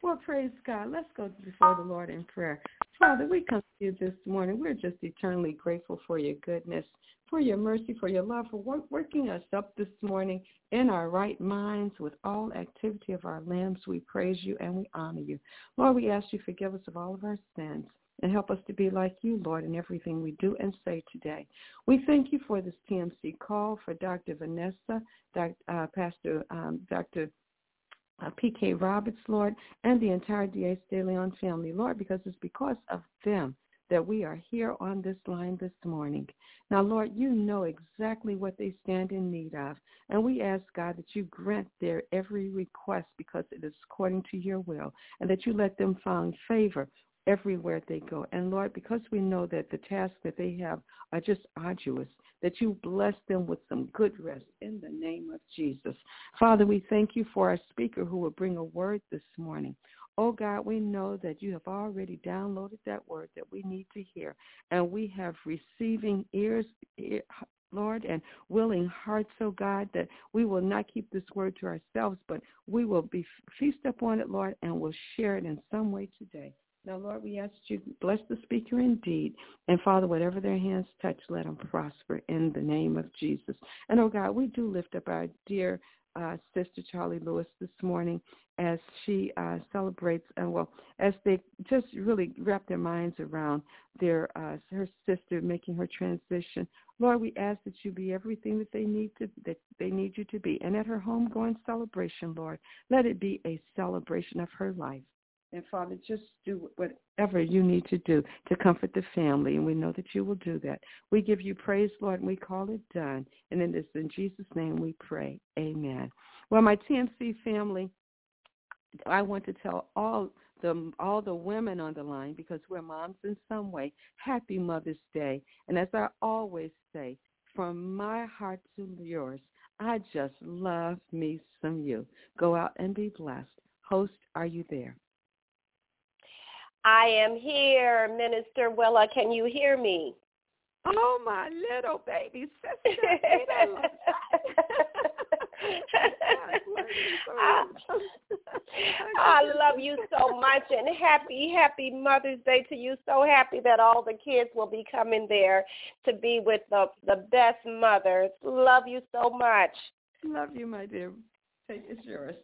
Well, praise God. Let's go before the Lord in prayer. Father, we come to you this morning. We're just eternally grateful for your goodness, for your mercy, for your love, for working us up this morning in our right minds with all activity of our limbs. We praise you and we honor you. Lord, we ask you to forgive us of all of our sins and help us to be like you, Lord, in everything we do and say today. We thank you for this TMC call, for Dr. Vanessa, Dr. P.K. Roberts, Lord, and the entire D.A. DeLeon family, Lord, because it's because of them that we are here on this line this morning. Now, Lord, you know exactly what they stand in need of, and we ask, God, that you grant their every request because it is according to your will, and that you let them find favor everywhere they go. And, Lord, because we know that the tasks that they have are just arduous, that you bless them with some good rest in the name of Jesus. Father, we thank you for our speaker who will bring a word this morning. Oh, God, we know that you have already downloaded that word that we need to hear, and we have receiving ears, Lord, and willing hearts, oh God, that we will not keep this word to ourselves, but we will feast upon it, Lord, and will share it in some way today. Now, Lord, we ask you to bless the speaker indeed. And, Father, whatever their hands touch, let them prosper in the name of Jesus. And, oh, God, we do lift up our dear Sister Charlie Lewis this morning as she celebrates, as they just really wrap their minds around her sister making her transition. Lord, we ask that you be everything that they need you to be. And at her homegoing celebration, Lord, let it be a celebration of her life. And, Father, just do whatever you need to do to comfort the family, and we know that you will do that. We give you praise, Lord, and we call it done. And it is in Jesus' name we pray. Amen. Well, my TMC family, I want to tell all the women on the line, because we're moms in some way, happy Mother's Day. And as I always say, from my heart to yours, I just love me some you. Go out and be blessed. Host, are you there? I am here, Minister Willa. Can you hear me? Oh, my little baby sister. I love you so much, and happy Mother's Day to you. So happy that all the kids will be coming there to be with the best mothers. Love you so much. Love you, my dear. It's yours.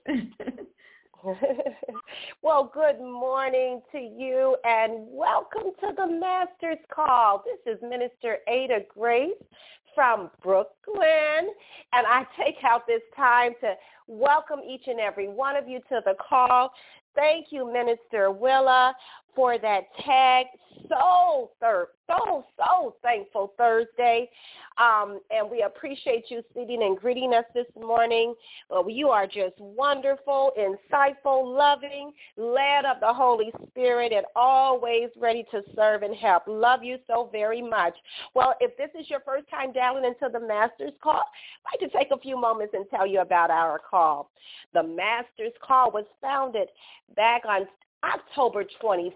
Well, good morning to you, and welcome to the Master's Call. This is Minister Ada Grace from Brooklyn, and I take out this time to welcome each and every one of you to the call. Thank you, Minister Willa, for that tag. So thankful Thursday. And we appreciate you sitting and greeting us this morning. Well, you are just wonderful, insightful, loving, led of the Holy Spirit, and always ready to serve and help. Love you so very much. Well, if this is your first time dialing into the Master's Call, I'd like to take a few moments and tell you about our call. The Master's Call was founded back on October 25th,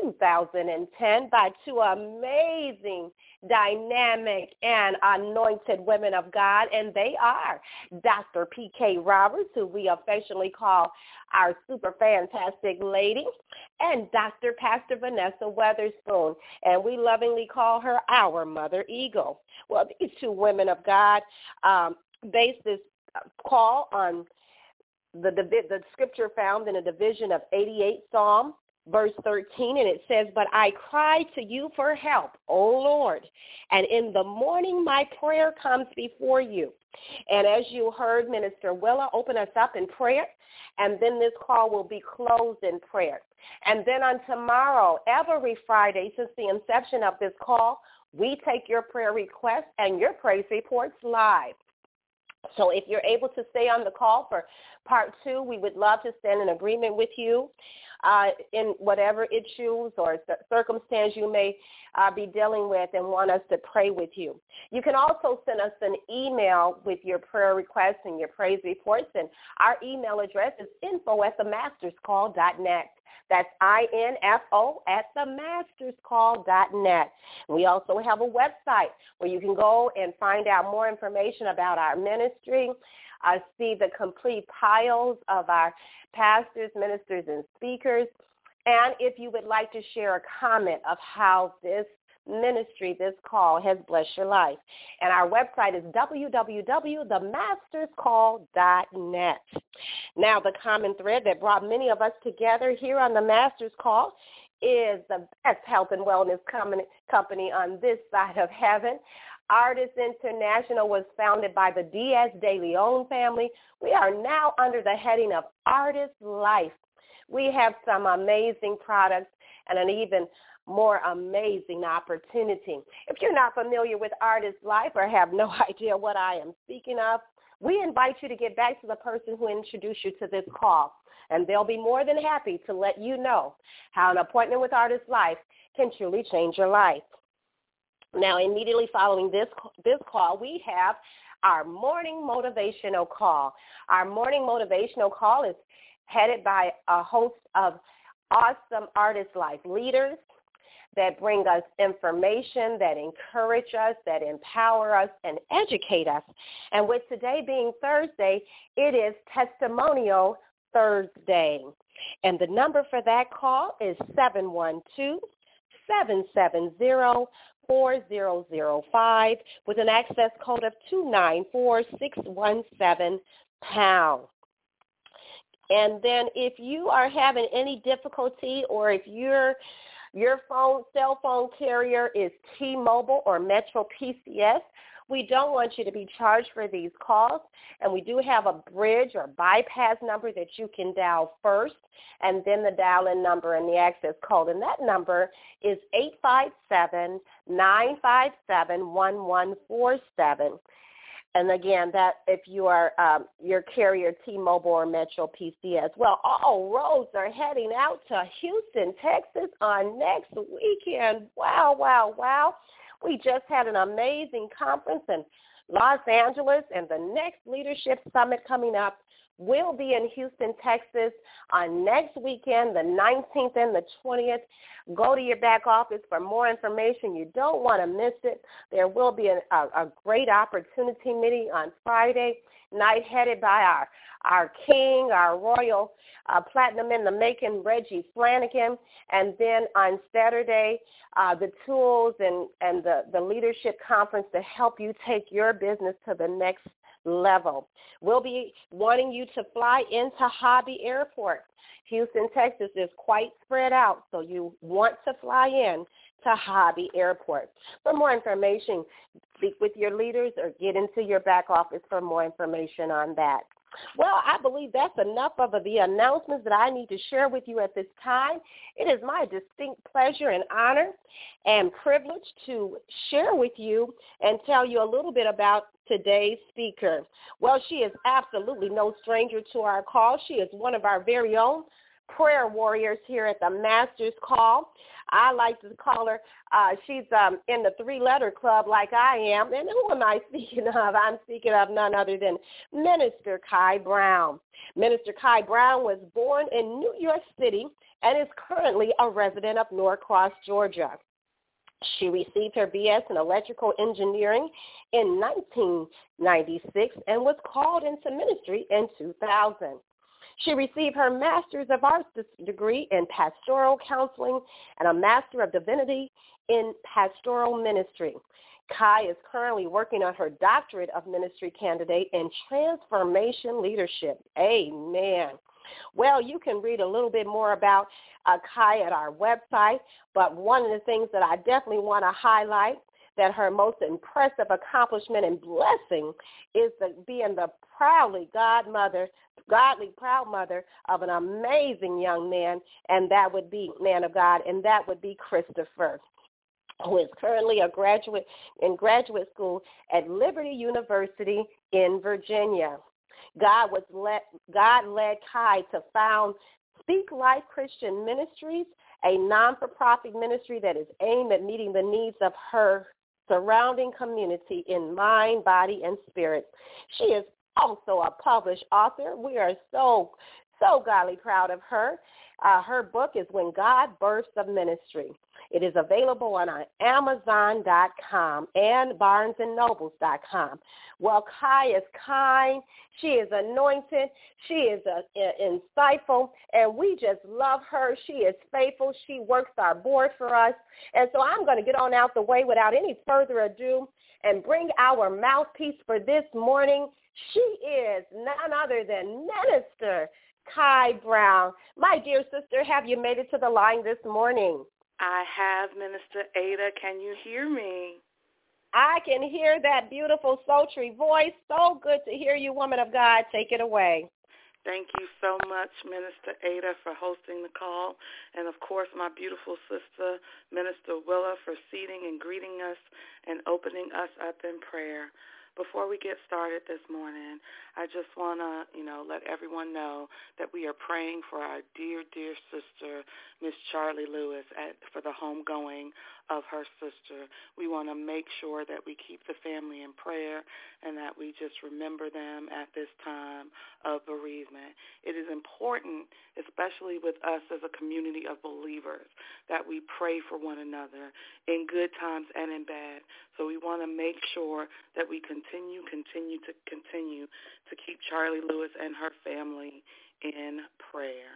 2010 by two amazing, dynamic, and anointed women of God, and they are Dr. P.K. Roberts, who we affectionately call our super fantastic lady, and Dr. Pastor Vanessa Weatherspoon, and we lovingly call her our Mother Eagle. Well, these two women of God based this call on the scripture found in a division of 88 Psalm, verse 13, and it says, "But I cry to you for help, O Lord, and in the morning my prayer comes before you." And as you heard Minister Willa open us up in prayer, and then this call will be closed in prayer. And then on tomorrow, every Friday since the inception of this call, we take your prayer requests and your praise reports live. So if you're able to stay on the call for part 2, we would love to stand in agreement with you in whatever issues or circumstance you may be dealing with and want us to pray with you. You can also send us an email with your prayer requests and your praise reports, and our email address is info@themasterscall.net. That's info@themasterscall.net. We also have a website where you can go and find out more information about our ministry, see the complete piles of our pastors, ministers, and speakers. And if you would like to share a comment of how this ministry, this call has blessed your life. And our website is www.themasterscall.net. Now, the common thread that brought many of us together here on the Masters Call is the best health and wellness company on this side of heaven. Artis International was founded by the Diaz de Leon family. We are now under the heading of Artis Life. We have some amazing products and an even more amazing opportunity. If you're not familiar with Artis Life or have no idea what I am speaking of, we invite you to get back to the person who introduced you to this call, and they'll be more than happy to let you know how an appointment with Artis Life can truly change your life. Now, immediately following this call, we have our morning motivational call. Our morning motivational call is headed by a host of awesome Artis Life leaders that bring us information, that encourage us, that empower us, and educate us. And with today being Thursday, it is Testimonial Thursday. And the number for that call is 712-770-4005 with an access code of 294617#. And then if you are having any difficulty, or if your cell phone carrier is T-Mobile or Metro PCS, we don't want you to be charged for these calls. And we do have a bridge or bypass number that you can dial first, and then the dial-in number and the access code. And that number is 857-957-1147. And again, that if you are your carrier T-Mobile or Metro PCS. Well, all roads are heading out to Houston, Texas on next weekend. Wow, wow, wow. We just had an amazing conference in Los Angeles, and the next leadership summit coming up will be in Houston, Texas on next weekend, the 19th and the 20th. Go to your back office for more information. You don't want to miss it. There will be a great opportunity meeting on Friday night headed by our king, our royal platinum in the making, Reggie Flanagan. And then on Saturday, the tools and the leadership conference to help you take your business to the next level. We'll be wanting you to fly into Hobby Airport. Houston, Texas is quite spread out, so you want to fly in to Hobby Airport. For more information, speak with your leaders or get into your back office for more information on that. Well, I believe that's enough of the announcements that I need to share with you at this time. It is my distinct pleasure and honor and privilege to share with you and tell you a little bit about today's speaker. Well, she is absolutely no stranger to our call. She is one of our very own prayer warriors here at the Masters Call. I like to call her, she's in the three-letter club like I am. And who am I speaking of? I'm speaking of none other than Minister Kai Brown. Minister Kai Brown was born in New York City and is currently a resident of Norcross, Georgia. She received her B.S. in electrical engineering in 1996 and was called into ministry in 2000. She received her Master's of Arts degree in Pastoral Counseling and a Master of Divinity in Pastoral Ministry. Kai is currently working on her Doctorate of Ministry candidate in Transformation Leadership. Amen. Well, you can read a little bit more about Kai at our website, but one of the things that I definitely want to highlight, that her most impressive accomplishment and blessing is being the godly proud mother of an amazing young man, and that would be man of God, and that would be Christopher, who is currently a graduate in graduate school at Liberty University in Virginia. God led Kai to found Speak Life Christian Ministries, a non-for-profit ministry that is aimed at meeting the needs of her surrounding community in mind, body, and spirit. She is also a published author. We are so so godly proud of her. Her book is When God Births a Ministry. It is available on Amazon.com and BarnesandNobles.com. Well, Kai is kind. She is anointed. She is insightful, and we just love her. She is faithful. She works our board for us. And so I'm going to get on out the way without any further ado and bring our mouthpiece for this morning. She is none other than Minister Kai Brown. My dear sister, have you made it to the line this morning? I have, Minister Ada. Can you hear me? I can hear that beautiful, sultry voice. So good to hear you, woman of God. Take it away. Thank you so much, Minister Ada, for hosting the call. And, of course, my beautiful sister, Minister Willa, for seating and greeting us and opening us up in prayer. Before we get started this morning, I just want to, let everyone know that we are praying for our dear, dear sister, Miss Charlie Lewis, for the homegoing of her sister. We want to make sure that we keep the family in prayer and that we just remember them at this time of bereavement. It is important, especially with us as a community of believers, that we pray for one another in good times and in bad. So we want to make sure that we continue to keep Charlie Lewis and her family in prayer.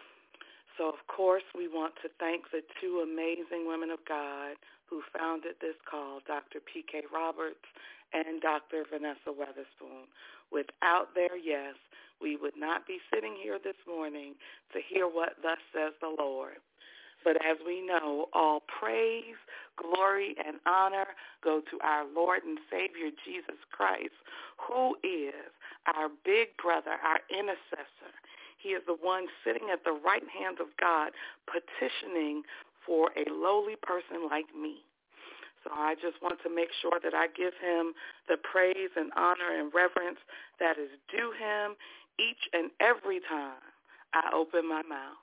So, of course, we want to thank the two amazing women of God who founded this call, Dr. P.K. Roberts and Dr. Vanessa Weatherspoon. Without their yes, we would not be sitting here this morning to hear what thus says the Lord. But as we know, all praise, glory, and honor go to our Lord and Savior, Jesus Christ, who is our big brother, our intercessor. He is the one sitting at the right hand of God, petitioning for a lowly person like me. So I just want to make sure that I give him the praise and honor and reverence that is due him each and every time I open my mouth.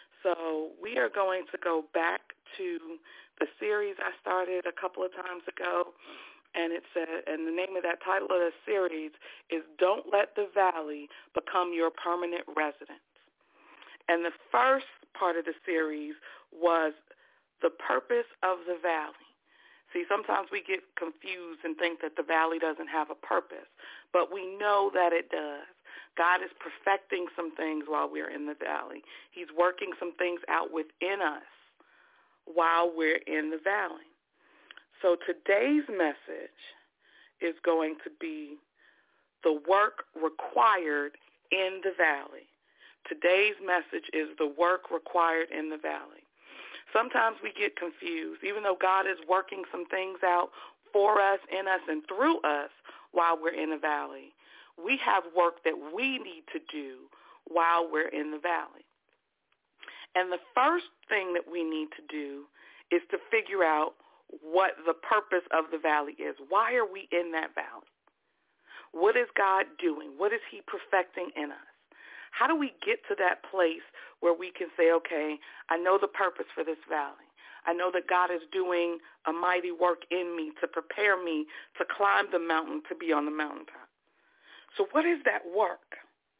So we are going to go back to the series I started a couple of times ago, and it said, and the name of that title of the series is Don't Let the Valley Become Your Permanent Residence. And the first part of the series was the purpose of the valley. See, sometimes we get confused and think that the valley doesn't have a purpose, but we know that it does. God is perfecting some things while we're in the valley. He's working some things out within us while we're in the valley. So today's message is going to be the work required in the valley. Today's message is the work required in the valley. Sometimes we get confused. Even though God is working some things out for us, in us, and through us while we're in the valley, we have work that we need to do while we're in the valley. And the first thing that we need to do is to figure out what the purpose of the valley is. Why are we in that valley? What is God doing? What is he perfecting in us? How do we get to that place where we can say, okay, I know the purpose for this valley. I know that God is doing a mighty work in me to prepare me to climb the mountain, to be on the mountaintop. So what is that work?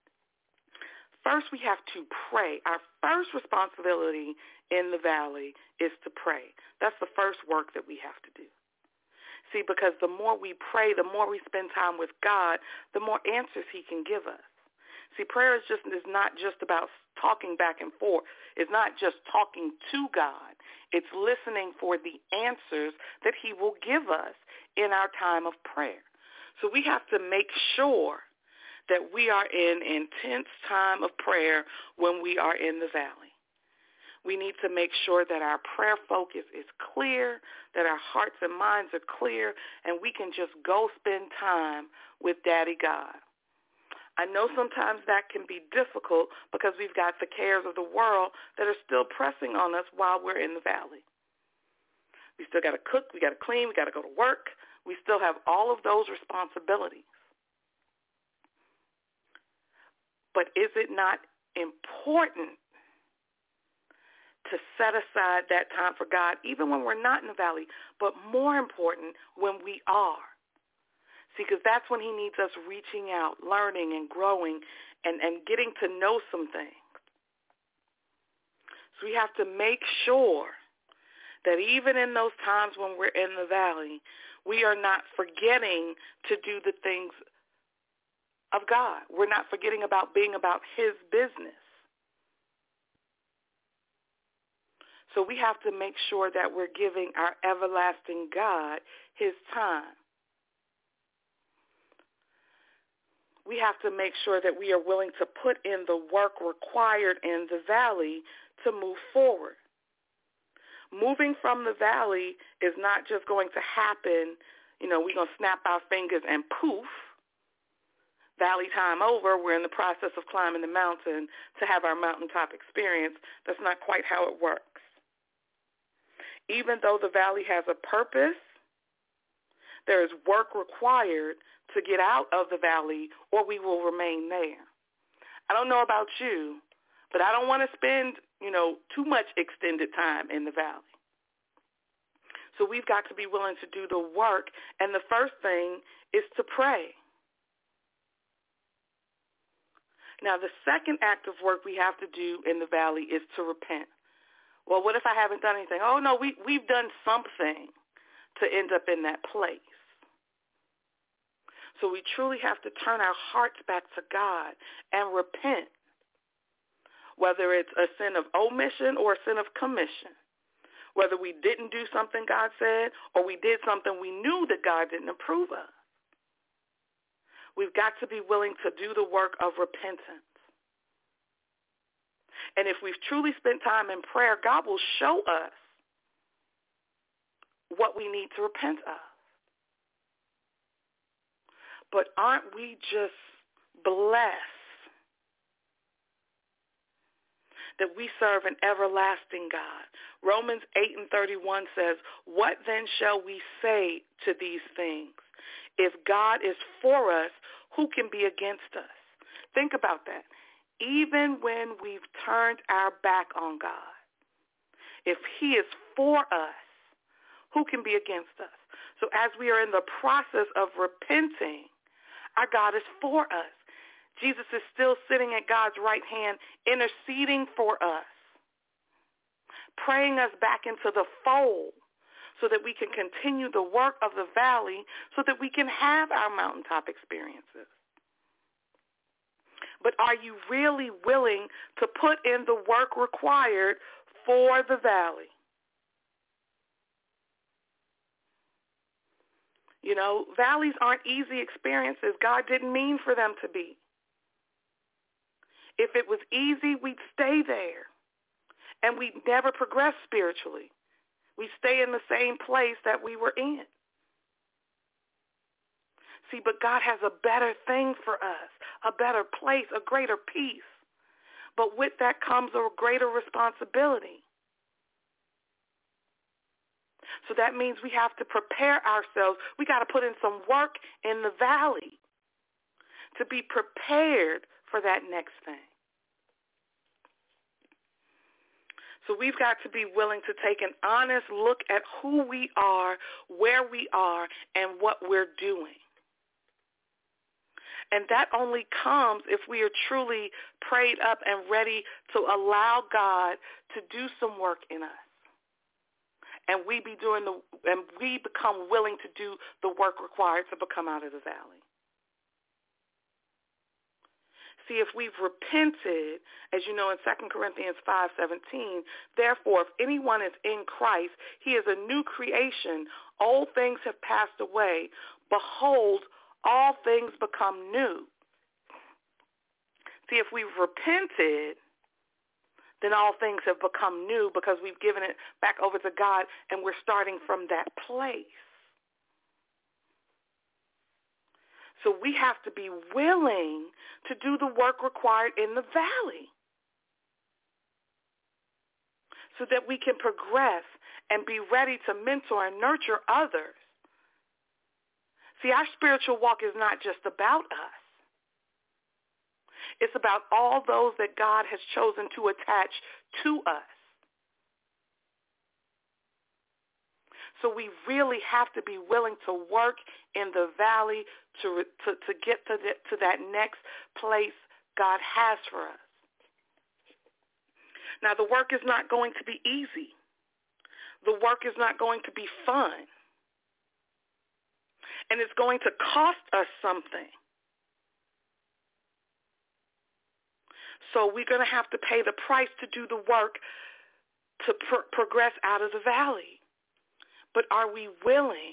First, we have to pray. Our first responsibility in the valley is to pray. That's the first work that we have to do. See, because the more we pray, the more we spend time with God, the more answers he can give us. See, prayer is not just about talking back and forth. It's not just talking to God. It's listening for the answers that he will give us in our time of prayer. So we have to make sure that we are in intense time of prayer when we are in the valley. We need to make sure that our prayer focus is clear, that our hearts and minds are clear, and we can just go spend time with Daddy God. I know sometimes that can be difficult because we've got the cares of the world that are still pressing on us while we're in the valley. We still got to cook, we got to clean, we got to go to work. We still have all of those responsibilities. But is it not important to set aside that time for God, even when we're not in the valley, but more important, when we are? See, because that's when he needs us reaching out, learning and growing and getting to know some things. So we have to make sure that even in those times when we're in the valley, we are not forgetting to do the things of God. We're not forgetting about being about his business. So we have to make sure that we're giving our everlasting God his time. We have to make sure that we are willing to put in the work required in the valley to move forward. Moving from the valley is not just going to happen, we're going to snap our fingers and poof, valley time over, we're in the process of climbing the mountain to have our mountaintop experience. That's not quite how it works. Even though the valley has a purpose, there is work required to get out of the valley, or we will remain there. I don't know about you, but I don't want to spend, too much extended time in the valley. So we've got to be willing to do the work, and the first thing is to pray. Now, the second act of work we have to do in the valley is to repent. Well, what if I haven't done anything? Oh, no, we've done something to end up in that place. So we truly have to turn our hearts back to God and repent, whether it's a sin of omission or a sin of commission, whether we didn't do something God said or we did something we knew that God didn't approve of. We've got to be willing to do the work of repentance. And if we've truly spent time in prayer, God will show us what we need to repent of. But aren't we just blessed that we serve an everlasting God? Romans 8:31 says, "What then shall we say to these things? If God is for us, who can be against us?" Think about that. Even when we've turned our back on God, if he is for us, who can be against us? So as we are in the process of repenting, our God is for us. Jesus is still sitting at God's right hand, interceding for us, praying us back into the fold so that we can continue the work of the valley so that we can have our mountaintop experiences. But are you really willing to put in the work required for the valley? Valleys aren't easy experiences. God didn't mean for them to be. If it was easy, we'd stay there, and we'd never progress spiritually. We stay in the same place that we were in. See, but God has a better thing for us, a better place, a greater peace. But with that comes a greater responsibility. So that means we have to prepare ourselves. We got to put in some work in the valley to be prepared for that next thing. So we've got to be willing to take an honest look at who we are, where we are, and what we're doing. And that only comes if we are truly prayed up and ready to allow God to do some work in us. And we become willing to do the work required to become out of the valley. See, if we've repented, as you know in 2 Corinthians 5:17, therefore, if anyone is in Christ, he is a new creation. Old things have passed away. Behold, all things become new. See, if we've repented, then all things have become new because we've given it back over to God and we're starting from that place. So we have to be willing to do the work required in the valley so that we can progress and be ready to mentor and nurture others. See, our spiritual walk is not just about us. It's about all those that God has chosen to attach to us. So we really have to be willing to work in the valley to get to that next place God has for us. Now, the work is not going to be easy. The work is not going to be fun. And it's going to cost us something. So we're going to have to pay the price to do the work to progress out of the valley. But are we willing?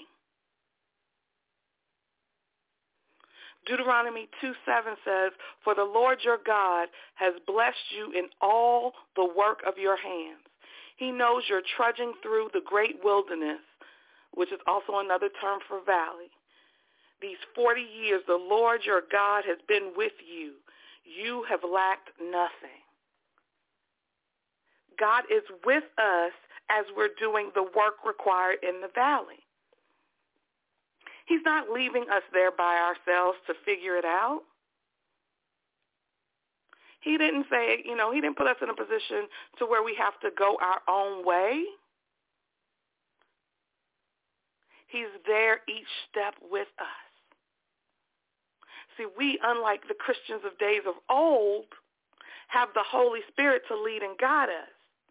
Deuteronomy 2:7 says, "For the Lord your God has blessed you in all the work of your hands. He knows you're trudging through the great wilderness," which is also another term for valley. "These 40 years the Lord your God has been with you. You have lacked nothing." God is with us as we're doing the work required in the valley. He's not leaving us there by ourselves to figure it out. He didn't say, he didn't put us in a position to where we have to go our own way. He's there each step with us. See, we, unlike the Christians of days of old, have the Holy Spirit to lead and guide us.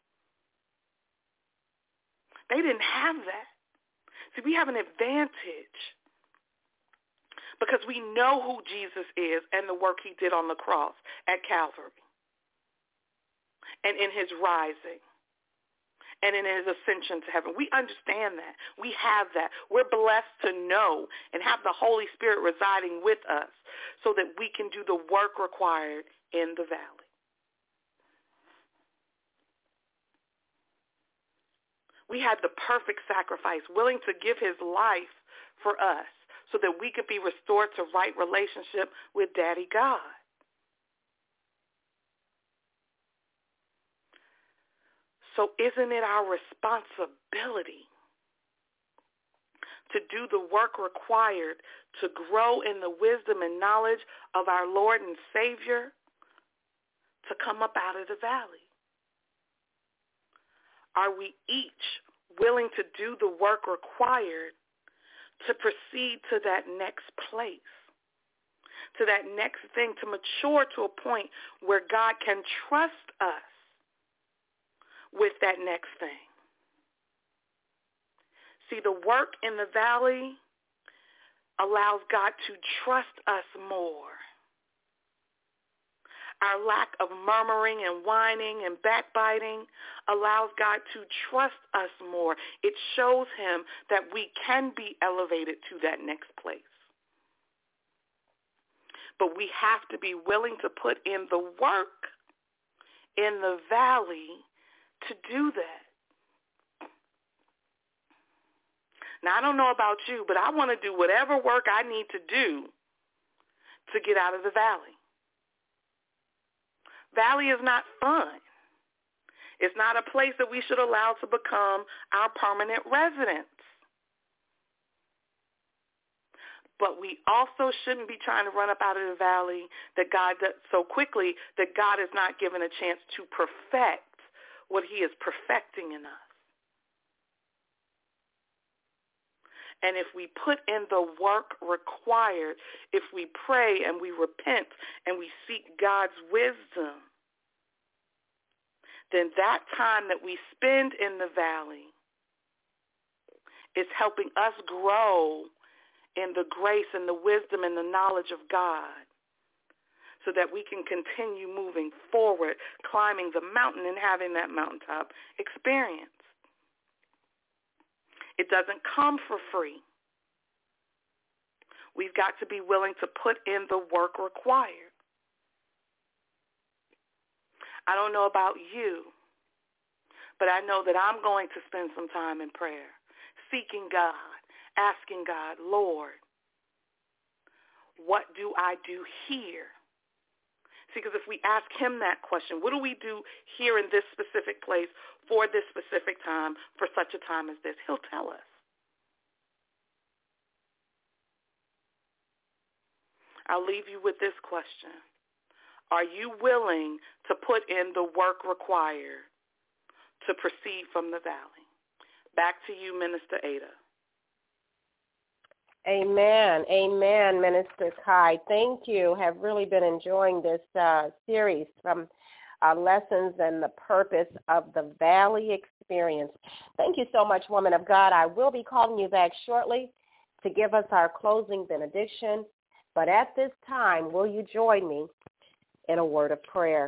They didn't have that. See, we have an advantage because we know who Jesus is and the work he did on the cross at Calvary and in his rising and in his ascension to heaven. We understand that. We have that. We're blessed to know and have the Holy Spirit residing with us so that we can do the work required in the valley. We had the perfect sacrifice, willing to give his life for us so that we could be restored to right relationship with Daddy God. So isn't it our responsibility to do the work required to grow in the wisdom and knowledge of our Lord and Savior to come up out of the valley? Are we each willing to do the work required to proceed to that next place, to that next thing, to mature to a point where God can trust us with that next thing? See, the work in the valley allows God to trust us more. Our lack of murmuring and whining and backbiting allows God to trust us more. It shows him that we can be elevated to that next place. But we have to be willing to put in the work in the valley to do that. Now, I don't know about you, but I want to do whatever work I need to do to get out of the valley. Valley is not fun. It's not a place that we should allow to become our permanent residence. But we also shouldn't be trying to run up out of the valley that God does so quickly that God is not given a chance to perfect what he is perfecting in us. And if we put in the work required, if we pray and we repent and we seek God's wisdom, then that time that we spend in the valley is helping us grow in the grace and the wisdom and the knowledge of God so that we can continue moving forward, climbing the mountain and having that mountaintop experience. It doesn't come for free. We've got to be willing to put in the work required. I don't know about you, but I know that I'm going to spend some time in prayer, seeking God, asking God, Lord, what do I do here? See, because if we ask him that question, what do we do here in this specific place for this specific time, for such a time as this? He'll tell us. I'll leave you with this question. Are you willing to put in the work required to proceed from the valley? Back to you, Minister Ada. Amen. Amen, Minister Kai. Thank you. Have really been enjoying this series from Lessons and the Purpose of the Valley Experience. Thank you so much, woman of God. I will be calling you back shortly to give us our closing benediction. But at this time, will you join me in a word of prayer?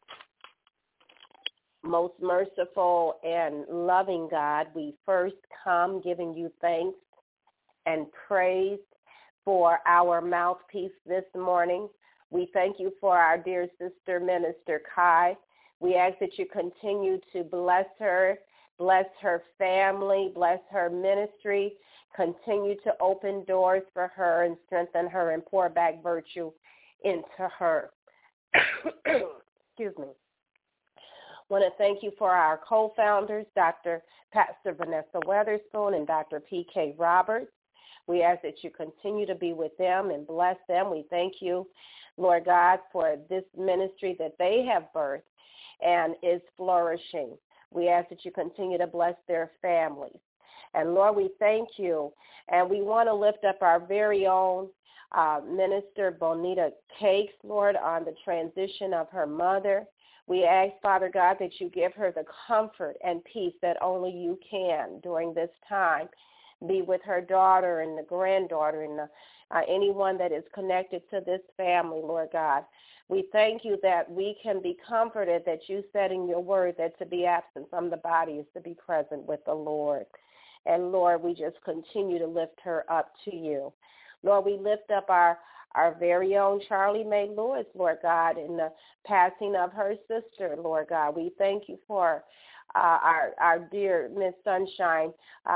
Most merciful and loving God, we first come giving you thanks and praise for our mouthpiece this morning. We thank you for our dear sister, Minister Kai. We ask that you continue to bless her family, bless her ministry, continue to open doors for her and strengthen her and pour back virtue into her. Excuse me. I want to thank you for our co-founders, Pastor Vanessa Weatherspoon and Dr. P.K. Roberts. We ask that you continue to be with them and bless them. We thank you, Lord God, for this ministry that they have birthed and is flourishing. We ask that you continue to bless their families. And, Lord, we thank you. And we want to lift up our very own Minister Bonita Cakes, Lord, on the transition of her mother. We ask, Father God, that you give her the comfort and peace that only you can during this time. Be with her daughter and the granddaughter and anyone that is connected to this family, Lord God. We thank you that we can be comforted that you said in your word that to be absent from the body is to be present with the Lord. And, Lord, we just continue to lift her up to you. Lord, we lift up our very own Charlie Mae Lewis, Lord God, in the passing of her sister, Lord God. We thank you for our dear Miss Sunshine,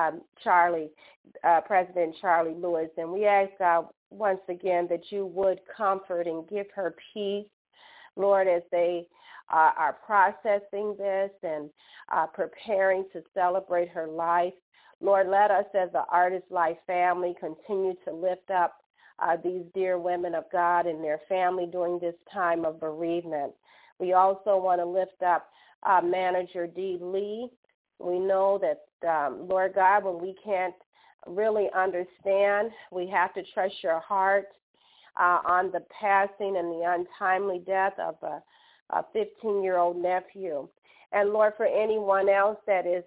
President Charlie Lewis. And we ask, God, once again, that you would comfort and give her peace, Lord, as they are processing this and preparing to celebrate her life. Lord, let us as the Artist Life family continue to lift up these dear women of God and their family during this time of bereavement. We also want to lift up Manager Dee Lee. We know that, Lord God, when we can't really understand, we have to trust your heart on the passing and the untimely death of a 15-year-old nephew. And, Lord, for anyone else that is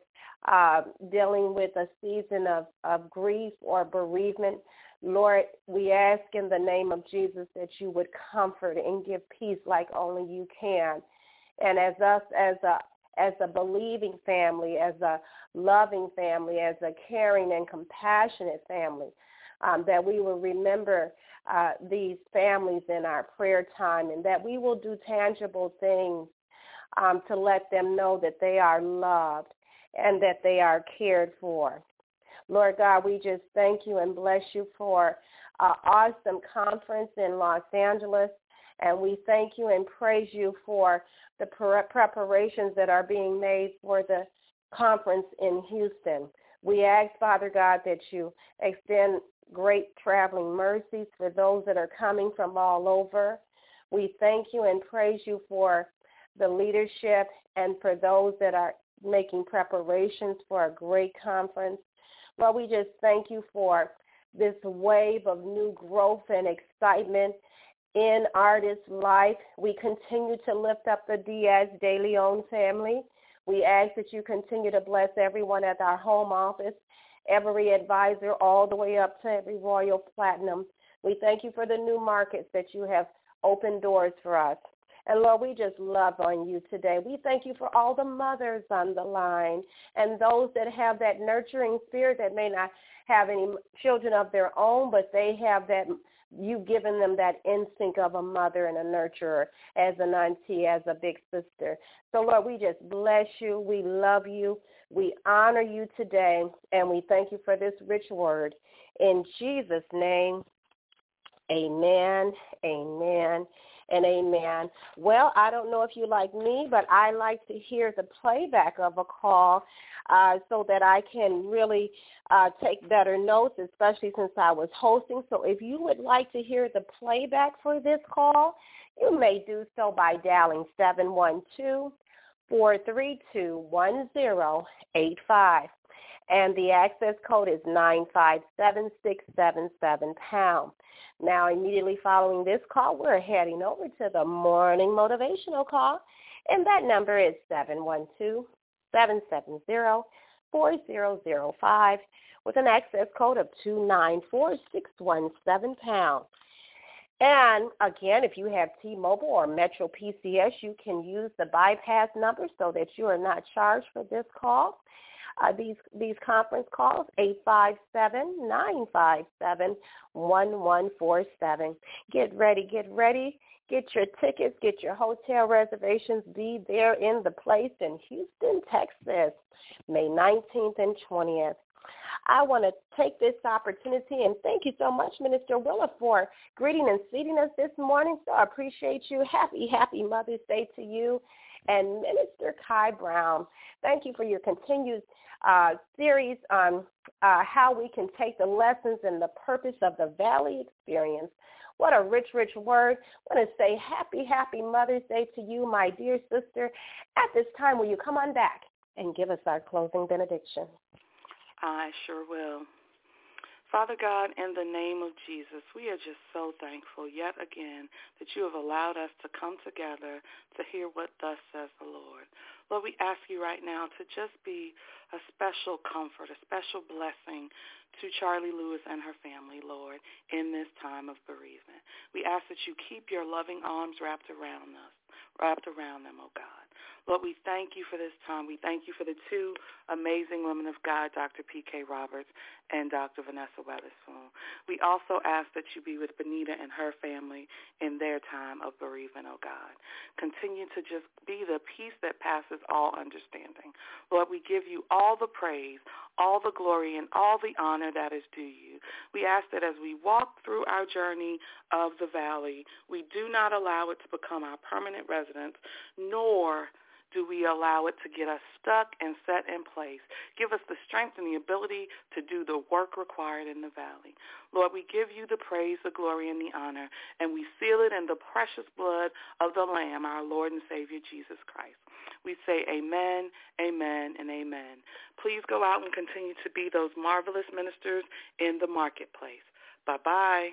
dealing with a season of grief or bereavement, Lord, we ask in the name of Jesus that you would comfort and give peace like only you can. And as us, as a believing family, as a loving family, as a caring and compassionate family, that we will remember these families in our prayer time, and that we will do tangible things to let them know that they are loved and that they are cared for. Lord God, we just thank you and bless you for an awesome conference in Los Angeles, and we thank you and praise you for the preparations that are being made for the conference in Houston. We ask, Father God, that you extend great traveling mercies for those that are coming from all over. We thank you and praise you for the leadership and for those that are making preparations for a great conference. Lord, we just thank you for this wave of new growth and excitement in Artist Life. We continue to lift up the Diaz de Leon family. We ask that you continue to bless everyone at our home office, every advisor, all the way up to every Royal Platinum. We thank you for the new markets that you have opened doors for us. And, Lord, we just love on you today. We thank you for all the mothers on the line and those that have that nurturing spirit that may not have any children of their own, but they have that, you've given them that instinct of a mother and a nurturer, as an auntie, as a big sister. So, Lord, we just bless you. We love you. We honor you today, and we thank you for this rich word. In Jesus' name, amen, amen, and amen. Well, I don't know if you like me, but I like to hear the playback of a call so that I can really take better notes, especially since I was hosting. So if you would like to hear the playback for this call, you may do so by dialing 712-432-1085. and the access code is 957677#. Now, immediately following this call, we're heading over to the morning motivational call, and that number is 712-770-4005 with an access code of 294617#. And again, if you have T-Mobile or Metro PCS, you can use the bypass number so that you are not charged for this call. These conference calls, 857-957-1147. Get ready. Get your tickets, get your hotel reservations. Be there in the place in Houston, Texas, May 19th and 20th. I want to take this opportunity and thank you so much, Minister Willa, for greeting and seating us this morning. So I appreciate you. Happy Mother's Day to you. And Minister Kai Brown, thank you for your continued series on how we can take the lessons and the purpose of the Valley experience. What a rich word. I want to say happy Mother's Day to you, my dear sister. At this time, will you come on back and give us our closing benediction? I sure will. Father God, in the name of Jesus, we are just so thankful yet again that you have allowed us to come together to hear what thus says the Lord. Lord, we ask you right now to just be a special comfort, a special blessing to Charlie Lewis and her family, Lord, in this time of bereavement. We ask that you keep your loving arms wrapped around them, oh God. Lord, we thank you for this time. We thank you for the two amazing women of God, Dr. P.K. Roberts and Dr. Vanessa Weatherspoon. We also ask that you be with Benita and her family in their time of bereavement, oh God. Continue to just be the peace that passes all understanding. Lord, we give you all the praise, all the glory, and all the honor that is due you. We ask that as we walk through our journey of the valley, we do not allow it to become our permanent residence, nor do we allow it to get us stuck and set in place. Give us the strength and the ability to do the work required in the valley. Lord, we give you the praise, the glory, and the honor, and we seal it in the precious blood of the Lamb, our Lord and Savior, Jesus Christ. We say amen, amen, and amen. Please go out and continue to be those marvelous ministers in the marketplace. Bye-bye.